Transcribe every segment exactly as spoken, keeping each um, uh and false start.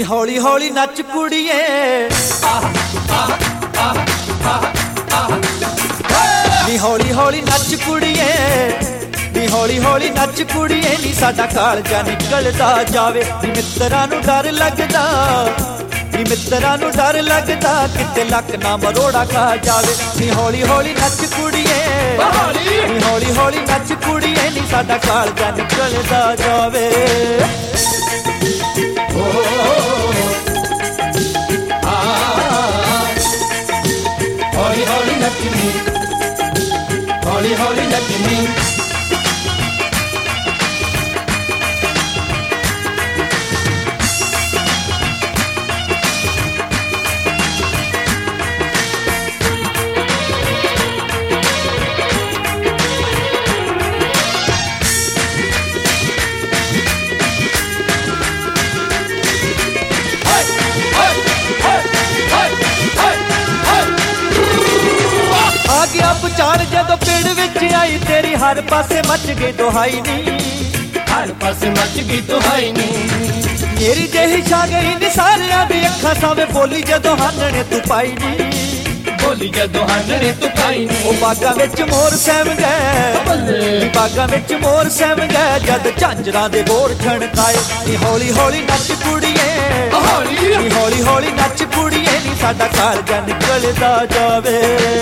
हौली हौली नच कुड़िए नी हौली हौली नच कुड़िए नी हौली हौली नच कुड़िए नी साडा कालजा निकलदा जावे नी मित्तरां नूं डर लगदा नी मित्तरां नूं डर लगदा किते लक ना मरोड़ा खा जावे नी हौली हौली नच कुड़िए नी हौली हौली नच कुड़िए नी साडा कालजा निकलदा जावे हौली हौली नचनी हौली हौली नचनी गया पुचार जदों पेड़ विच आई तेरी हर पासे मच गई दुहाई नी हर पासे मच गई दुहाई नी मेरी जेही छा गई नी सारियां दी अखां सावे बोली जदों हानने तू पाई नी बोली जदों हानने तू पाई नी ओ बागां विच मोर सैम गए बागां विच मोर सैम गए जद झांजरां दे बोर छणकाए नी हौली हौली नच कुड़िए नी हौली हौली नच कुड़िए नी साडा कालजा निकलदा जावे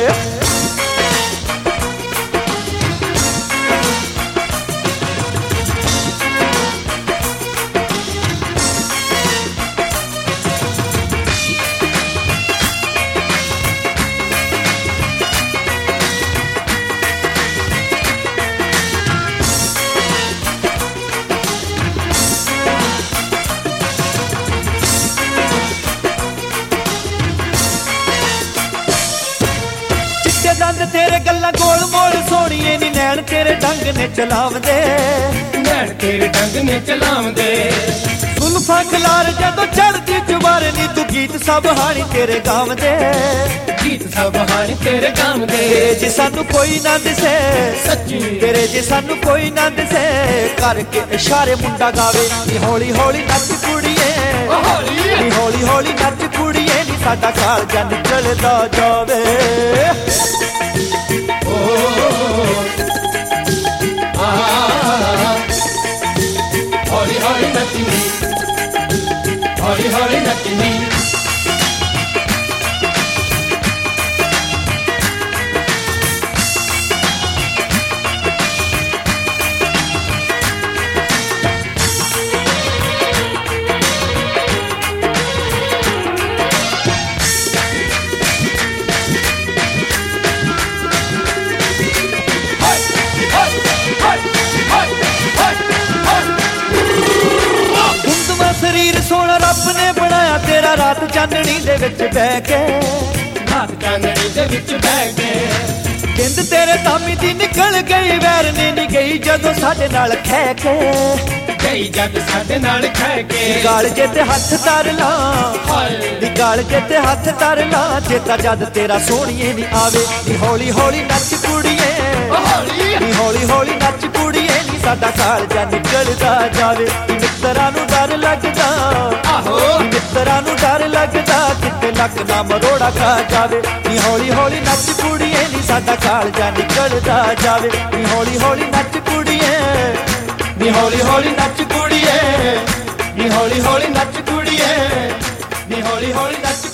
दंद तेरे गल्ला गोल मोल सोनिए नी नैन तेरे ढंग ने चलावदे नैन तेरे ढंग ने चलावदे जुल्फां खलार जदों चढ़दी जुबार नी तू गीत सब हानी तेरे गावदे गीत सब हानी तेरे गावदे जे सानू कोई ना दिसे सच्ची तेरे जे सानू कोई ना दिसे करके इशारे मुंडा गावे नी हौली हौली नच कुड़िए नी हौली हौली नच कुड़िए नी साडा कालजा निकलदा जावे हौली हौली नचनी हौली हौली नचनी शरीर सोना रब ने बनाया तेरा रात चांदनी दे विच बह के रात चांदनी दे विच बह के जिंद तेरे तामी दी निकल गई वैर ने नी गई जदों साडे नाल खह के गई जद साडे नाल खह के गाल जे ते हथ धर ला नी गाल जे ते हथ धर ला चेता जद तेरा सोहणीए नी आवे नी हौली हौली नच कुड़िए नी हौली हौली नच कुड़िए नी साडा कालजा निकलदा जावे मित्तरां नूं डर लगदा आहो मित्तरां नूं डर लगदा किते लक ना मरोड़ा खा जावे नी हौली हौली नच कुड़िए नी साडा कालजा निकलदा जावे नी हौली हौली नच कुड़िए नी हौली हौली नच कुड़िए नी हौली हौली नच कुड़िए नी हौली हौली नच